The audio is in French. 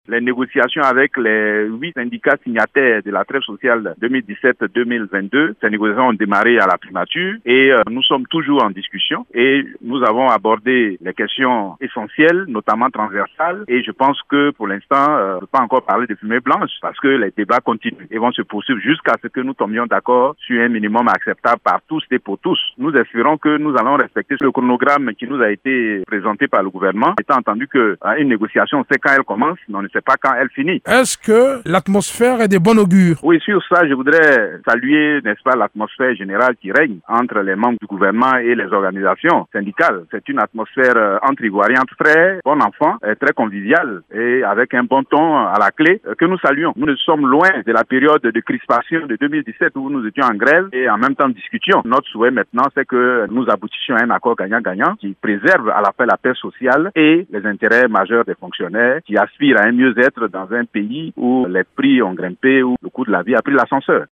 les négociations avec les 8 syndicats signataires de la trêve sociale 2017-2022. Ces négociations ont démarré à la primature et nous sommes toujours en discussion et nous avons abordé les questions essentielles, notamment transversales, et je pense que pour l'instant, on ne peut pas encore parler de fumée blanche parce que les débats continuent et vont se poursuivre jusqu'à ce que nous tombions d'accord sur un minimum acceptable par tous et pour tous. Nous espérons que nous allons respecter le chronogramme qui nous a été présenté par le gouvernement, étant entendu que une négociation, on sait quand elle commence, mais on ne sait pas quand elle finit. Est-ce que l'atmosphère est de bon augure? Oui, sur ça, je voudrais saluer, n'est-ce pas, l'atmosphère générale qui règne entre les membres du gouvernement et les organisations syndicales. C'est une atmosphère entre Ivoiriens très bon enfant, très conviviale et avec un bon ton à la clé que nous saluons. Nous ne sommes loin de la période de crispation de 2017 où nous étions en grève et en même temps discutions. Notre souhait maintenant, c'est que nous aboutissions à un accord gagnant-gagnant qui préserve à la fois la paix sociale et les intérêts majeurs des fonctionnaires qui aspirent à un mieux-être dans un pays où les prix ont grimpé, où le coût de la vie a pris l'ascenseur.